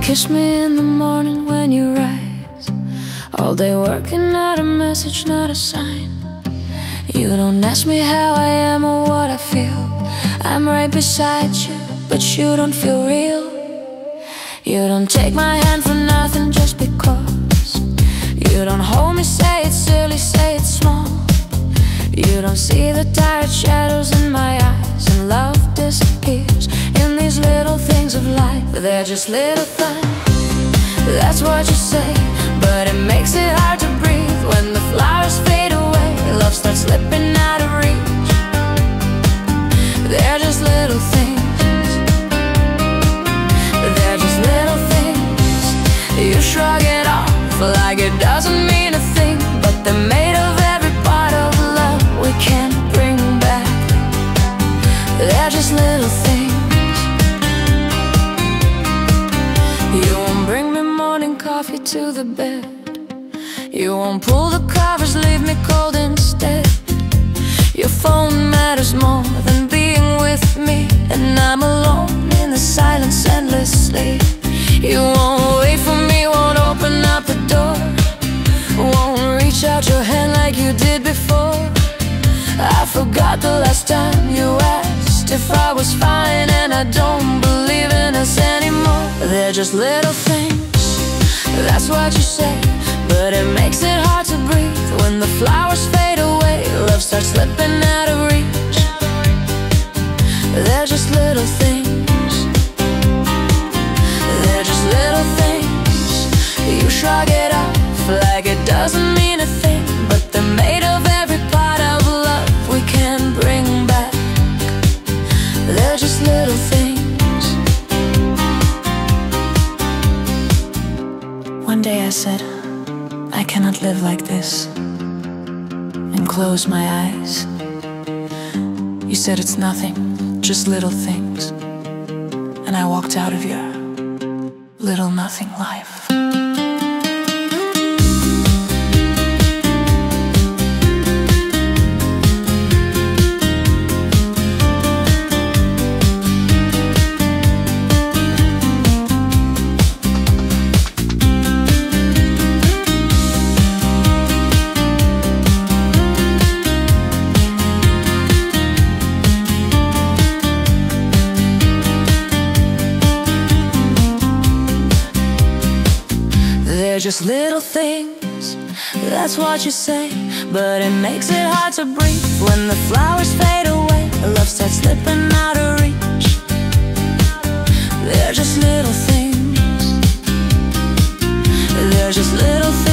Kiss me in the morning when you rise. All day working, not a message, not a sign. You don't ask me how I am or what I feel. I'm right beside you, but you don't feel real. You don't take my hand for nothing just because. You don't hold me, say it's silly, say it's small. You don't see the tired shadows in my eyes, and love disappears in these little things of life. They're just little things, that's what you say, but it makes it hard to breathe when the flowers fade away. Love starts slipping out of reach. They're just little things. They're just little things. You shrug it off like it doesn't mean a thing, but they're made of every part of love we can't bring back. They're just little things. You won't bring me morning coffee to the bed. You won't pull the covers, leave me cold instead. Your phone matters more than being with me, and I'm alone in the silence endlessly. You won't wait for me, won't open up the door, won't reach out your hand like you did before. I forgot the last time you asked if I was fine, and I don't believe in us anymore. They're just little things, that's what you say, but it makes it hard to breathe when the flowers fade away. Love starts slipping out of reach. They're just little things. They're just little things. You shrug it off like it doesn't mean a thing, but they're made of every part of love we can't bring back. They're just little things. One day I said, I cannot live like this, and close my eyes. You said it's nothing, just little things, and I walked out of your little nothing life. They're just little things, that's what you say, but it makes it hard to breathe when the flowers fade away. Love starts slipping out of reach. They're just little things. They're just little things.